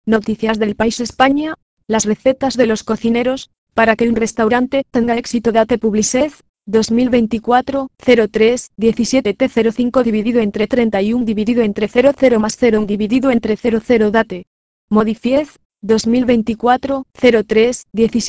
noticias del país España, las recetas de los cocineros, para que un restaurante tenga éxito. Date Publicez, 2024, 03, 17T05 dividido entre 31 dividido entre 00 más 01 dividido entre 00. Date. Modifiez, 2024, 03,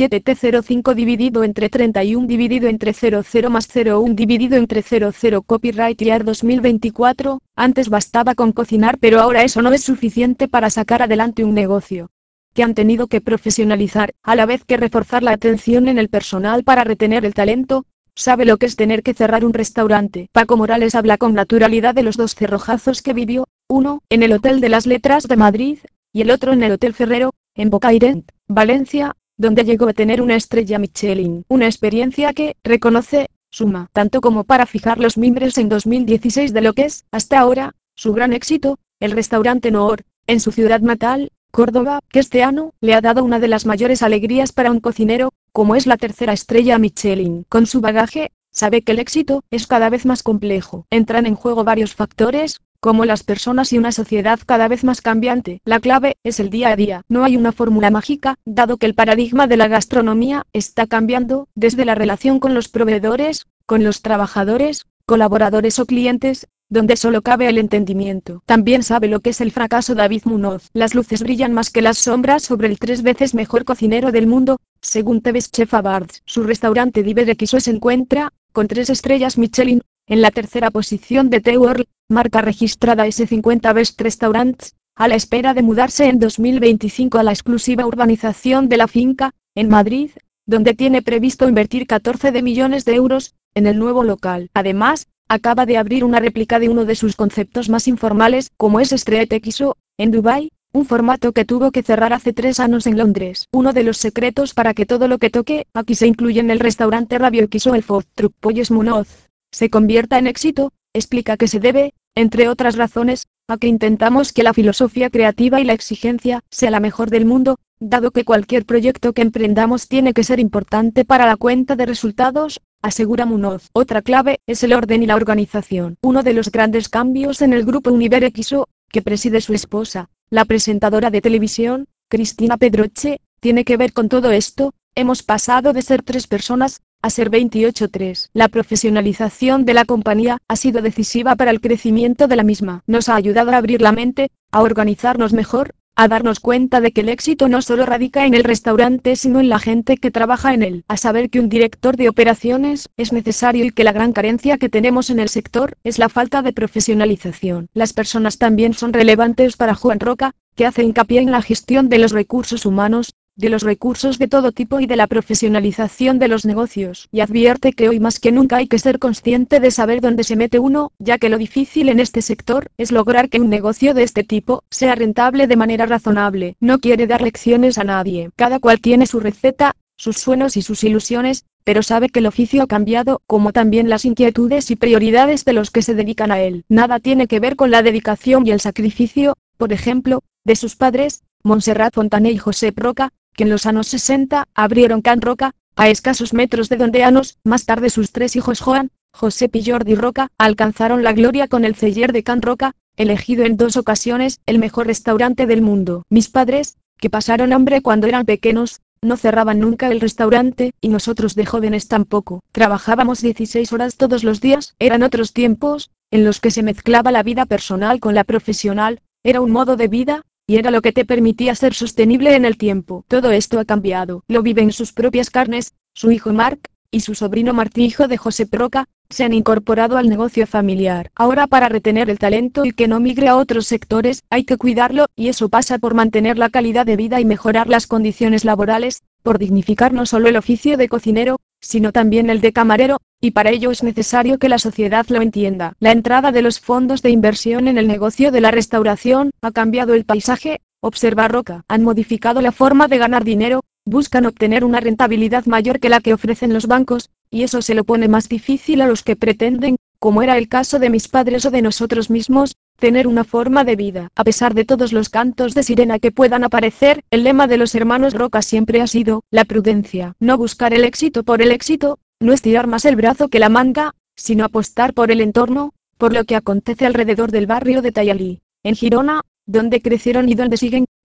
17T05 dividido entre 31 dividido entre 00 más 01 dividido entre 00. Copyright Year 2024, antes bastaba con cocinar, pero ahora eso no es suficiente para sacar adelante un negocio. Que han tenido que profesionalizar, a la vez que reforzar la atención en el personal para retener el talento. Sabe lo que es tener que cerrar un restaurante. Paco Morales habla con naturalidad de los dos cerrojazos que vivió, uno en el Hotel de las Letras de Madrid, y el otro en el Hotel Ferrero, en Bocairent, Valencia, donde llegó a tener una estrella Michelin. Una experiencia que, reconoce, suma tanto como para fijar los mimbres en 2016 de lo que es, hasta ahora, su gran éxito, el restaurante Noor, en su ciudad natal, Córdoba, que este año le ha dado una de las mayores alegrías para un cocinero, como es la tercera estrella Michelin. Con su bagaje, sabe que el éxito es cada vez más complejo. Entran en juego varios factores, como las personas y una sociedad cada vez más cambiante. La clave es el día a día. No hay una fórmula mágica, dado que el paradigma de la gastronomía está cambiando, desde la relación con los proveedores, con los trabajadores, colaboradores o clientes, donde solo cabe el entendimiento. También sabe lo que es el fracaso. David Munoz. Las luces brillan más que las sombras sobre el 3 veces mejor cocinero del mundo, según TV's Chef Awards. Su restaurante Diver XO se encuentra, con 3 estrellas Michelin, en la tercera posición de The World, marca registrada S50 Best Restaurants, a la espera de mudarse en 2025 a la exclusiva urbanización de La Finca, en Madrid, donde tiene previsto invertir 14 millones de euros, en el nuevo local. Además, acaba de abrir una réplica de uno de sus conceptos más informales, como es Street XO, en Dubai, un formato que tuvo que cerrar hace 3 años en Londres. Uno de los secretos para que todo lo que toque, aquí se incluye en el restaurante Rabio XO el food truck Pollos Munoz, se convierta en éxito, explica que se debe, entre otras razones, a que intentamos que la filosofía creativa y la exigencia sea la mejor del mundo, dado que cualquier proyecto que emprendamos tiene que ser importante para la cuenta de resultados, asegura Munoz. Otra clave es el orden y la organización. Uno de los grandes cambios en el grupo Univer XO, que preside su esposa, la presentadora de televisión, Cristina Pedroche, tiene que ver con todo esto. Hemos pasado de ser 3 personas a ser 28-3. La profesionalización de la compañía ha sido decisiva para el crecimiento de la misma. Nos ha ayudado a abrir la mente, a organizarnos mejor, a darnos cuenta de que el éxito no solo radica en el restaurante sino en la gente que trabaja en él, a saber que un director de operaciones es necesario y que la gran carencia que tenemos en el sector es la falta de profesionalización. Las personas también son relevantes para Juan Roca, que hace hincapié en la gestión de los recursos humanos, de los recursos de todo tipo y de la profesionalización de los negocios, y advierte que hoy más que nunca hay que ser consciente de saber dónde se mete uno, ya que lo difícil en este sector es lograr que un negocio de este tipo sea rentable de manera razonable. No quiere dar lecciones a nadie, cada cual tiene su receta, sus sueños y sus ilusiones, pero sabe que el oficio ha cambiado, como también las inquietudes y prioridades de los que se dedican a él. Nada tiene que ver con la dedicación y el sacrificio, por ejemplo, de sus padres, Montserrat Fontané y José Roca, que en los años 60 abrieron Can Roca, a escasos metros de donde años más tarde sus 3 hijos Joan, Josep y Jordi Roca alcanzaron la gloria con el celler de Can Roca, elegido en 2 ocasiones el mejor restaurante del mundo. Mis padres, que pasaron hambre cuando eran pequeños, no cerraban nunca el restaurante, y nosotros de jóvenes tampoco. Trabajábamos 16 horas todos los días. Eran otros tiempos, en los que se mezclaba la vida personal con la profesional, era un modo de vida, y era lo que te permitía ser sostenible en el tiempo. Todo esto ha cambiado. Lo vive en sus propias carnes, su hijo Marc, y su sobrino Martí, hijo de José Roca, se han incorporado al negocio familiar. Ahora, para retener el talento y que no migre a otros sectores, hay que cuidarlo, y eso pasa por mantener la calidad de vida y mejorar las condiciones laborales, por dignificar no solo el oficio de cocinero, sino también el de camarero, y para ello es necesario que la sociedad lo entienda. La entrada de los fondos de inversión en el negocio de la restauración ha cambiado el paisaje, observa Roca. Han modificado la forma de ganar dinero, buscan obtener una rentabilidad mayor que la que ofrecen los bancos, y eso se lo pone más difícil a los que pretenden, como era el caso de mis padres o de nosotros mismos, tener una forma de vida. A pesar de todos los cantos de sirena que puedan aparecer, el lema de los hermanos Roca siempre ha sido la prudencia. No buscar el éxito por el éxito, no estirar más el brazo que la manga, sino apostar por el entorno, por lo que acontece alrededor del barrio de Tayalí, en Girona, donde crecieron y donde siguen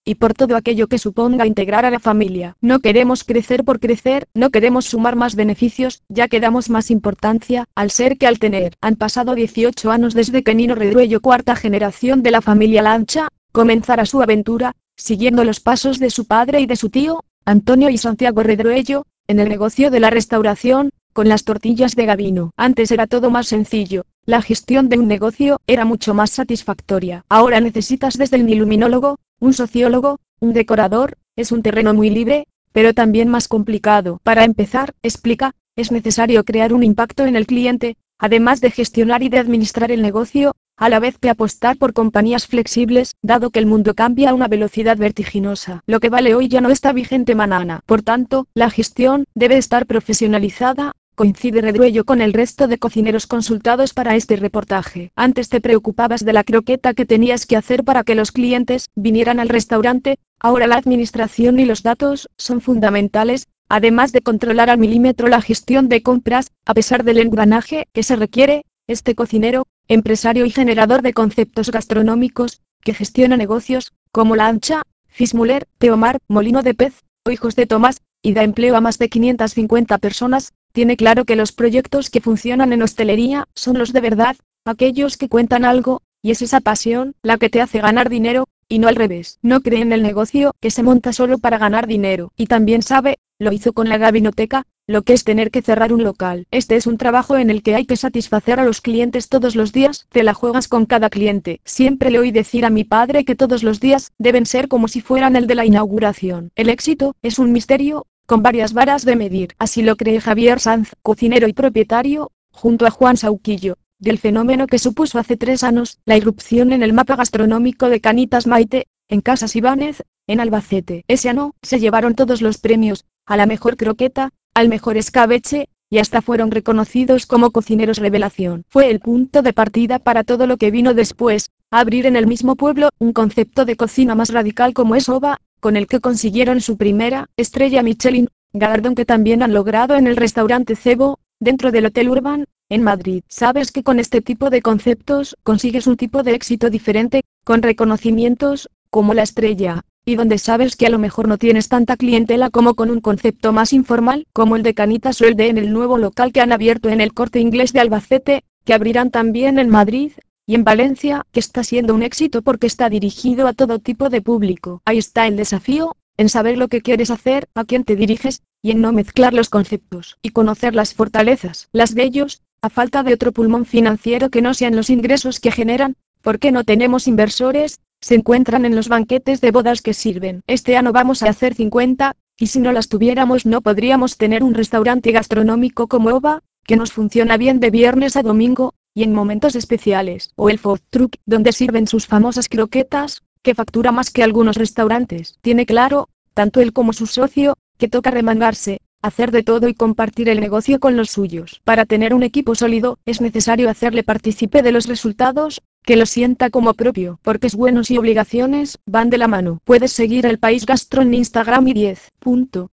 y por todo aquello que suponga integrar a la familia. No queremos crecer por crecer, no queremos sumar más beneficios, ya que damos más importancia al ser que al tener. Han pasado 18 años desde que Nino Redruello, cuarta generación de la familia Lancha, comenzara su aventura, siguiendo los pasos de su padre y de su tío, Antonio y Santiago Redruello, en el negocio de la restauración, con las tortillas de Gabino. Antes era todo más sencillo, la gestión de un negocio era mucho más satisfactoria. Ahora necesitas desde un iluminólogo, un sociólogo, un decorador, es un terreno muy libre, pero también más complicado. Para empezar, explica, es necesario crear un impacto en el cliente, además de gestionar y de administrar el negocio, a la vez que apostar por compañías flexibles, dado que el mundo cambia a una velocidad vertiginosa. Lo que vale hoy ya no está vigente mañana. Por tanto, la gestión debe estar profesionalizada. Coincide Redruello con el resto de cocineros consultados para este reportaje. Antes te preocupabas de la croqueta que tenías que hacer para que los clientes vinieran al restaurante, ahora la administración y los datos son fundamentales, además de controlar al milímetro la gestión de compras, a pesar del engranaje que se requiere. Este cocinero, empresario y generador de conceptos gastronómicos, que gestiona negocios, como La Ancha, Fismuller, Teomar, Molino de Pez, o Hijos de Tomás, y da empleo a más de 550 personas, tiene claro que los proyectos que funcionan en hostelería son los de verdad, aquellos que cuentan algo, y es esa pasión la que te hace ganar dinero, y no al revés. No cree en el negocio que se monta solo para ganar dinero, y también sabe, lo hizo con la Gabinoteca, lo que es tener que cerrar un local. Este es un trabajo en el que hay que satisfacer a los clientes todos los días, te la juegas con cada cliente. Siempre le oí decir a mi padre que todos los días deben ser como si fueran el de la inauguración. El éxito es un misterio, con varias varas de medir. Así lo cree Javier Sanz, cocinero y propietario, junto a Juan Sauquillo, del fenómeno que supuso hace 3 años la irrupción en el mapa gastronómico de Canitas Maite, en Casas Ibáñez, en Albacete. Ese año se llevaron todos los premios, a la mejor croqueta, al mejor escabeche, y hasta fueron reconocidos como cocineros revelación. Fue el punto de partida para todo lo que vino después, abrir en el mismo pueblo un concepto de cocina más radical como es OVA, con el que consiguieron su primera estrella Michelin, galardón que también han logrado en el restaurante Cebo, dentro del Hotel Urban, en Madrid. Sabes que con este tipo de conceptos consigues un tipo de éxito diferente, con reconocimientos, como la estrella, y donde sabes que a lo mejor no tienes tanta clientela como con un concepto más informal, como el de Canitas o el de en el nuevo local que han abierto en el Corte Inglés de Albacete, que abrirán también en Madrid, y en Valencia, que está siendo un éxito porque está dirigido a todo tipo de público. Ahí está el desafío, en saber lo que quieres hacer, a quién te diriges, y en no mezclar los conceptos, y conocer las fortalezas, las de ellos, a falta de otro pulmón financiero que no sean los ingresos que generan, porque no tenemos inversores, se encuentran en los banquetes de bodas que sirven. Este año vamos a hacer 50, y si no las tuviéramos no podríamos tener un restaurante gastronómico como OVA, que nos funciona bien de viernes a domingo, y en momentos especiales, o el food truck, donde sirven sus famosas croquetas, que factura más que algunos restaurantes. Tiene claro, tanto él como su socio, que toca remangarse, hacer de todo y compartir el negocio con los suyos. Para tener un equipo sólido, es necesario hacerle partícipe de los resultados, que lo sienta como propio, porque es buenos y obligaciones van de la mano. Puedes seguir El País Gastro en Instagram y 10.